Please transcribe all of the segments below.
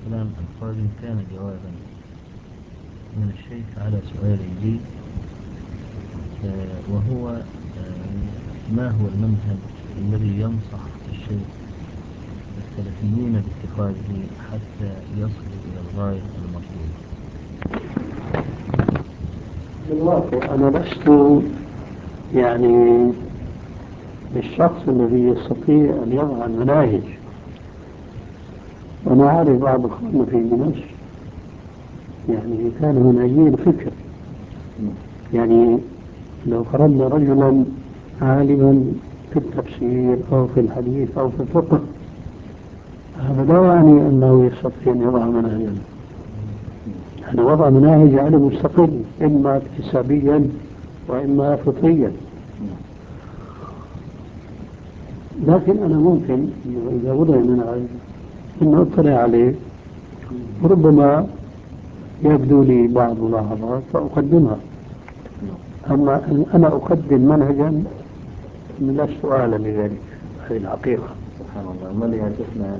السلام القادم كان جوابا من الشيخ على سؤالي لي، وهو ما هو المنهج الذي ينصح الشيخ السلفيين باتخاذه حتى يصلوا إلى الغاية المطلوبة؟ بالواقع أنا لست يعني بالشخص الذي يستطيع أن يضع المناهج، وأنا أعرف بعض أخواننا في دمشق يعني كانوا منهجين فكر. يعني لو فرضنا رجلا عالما في التفسير أو في الحديث أو في الفقه، هذا لا يعني أنه يستطيع أن يضع مناهجا. يعني وضع مناهج على مستقل، إما اكتسابيا وإما فطريا. لكن أنا ممكن إذا وضع منهج أن أطلع عليه، ربما يبدو لي بعض ملاحظات فأقدمها. أما أن أنا أقدم منهجا لست أعلم بذلك، هذه الحقيقة. سبحان الله. من يشيخنا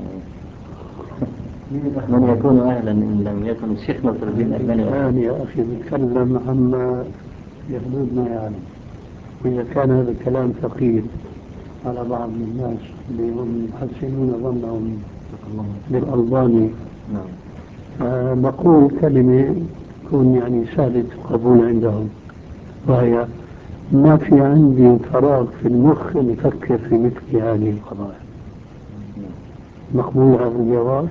من يكون أهلا إن لم يكن الشيخ نصر الدين الألباني؟ الآن يا أخي نتكلم عما في حدود ما يعلم، وإذا كان هذا الكلام ثقيل على بعض الناس اللي هم يحسنون ظنهم بالألباني، نقول كلمة تكون يعني سهلة القبول عندهم، وهي ما في عندي فراغ في المخ نفكر في مثل هذه القضايا. مقبول هذا الجواب؟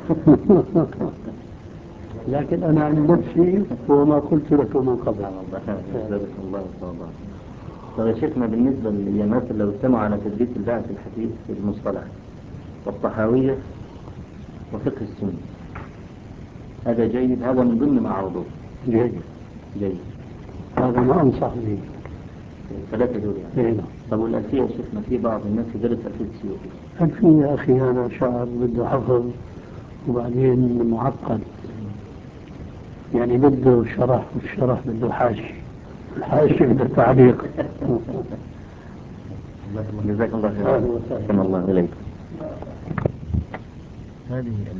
لكن أنا عن نفسي وما قلت لك من قبل. الله. طيب يا شيخنا، بالنسبة للناس اللي اجتمعوا على تدريس البحث الحديث في المصطلح والطحاوية وفقه السنة، هذا جيد؟ هذا من ضمن ما عرضوه. جيد. هذا ما أنصح به. ثلاثة دول يعني. طب والألفية يا شيخنا، في بعض الناس درس ألفية السيوطي. ألفية يا أخي هذا شعر بده حفظ، وبعدين معقد، يعني بده شرح، والشرح بده حاشي، الحاشي بده تعليق. جزاك الله خير. الله إليك. هذه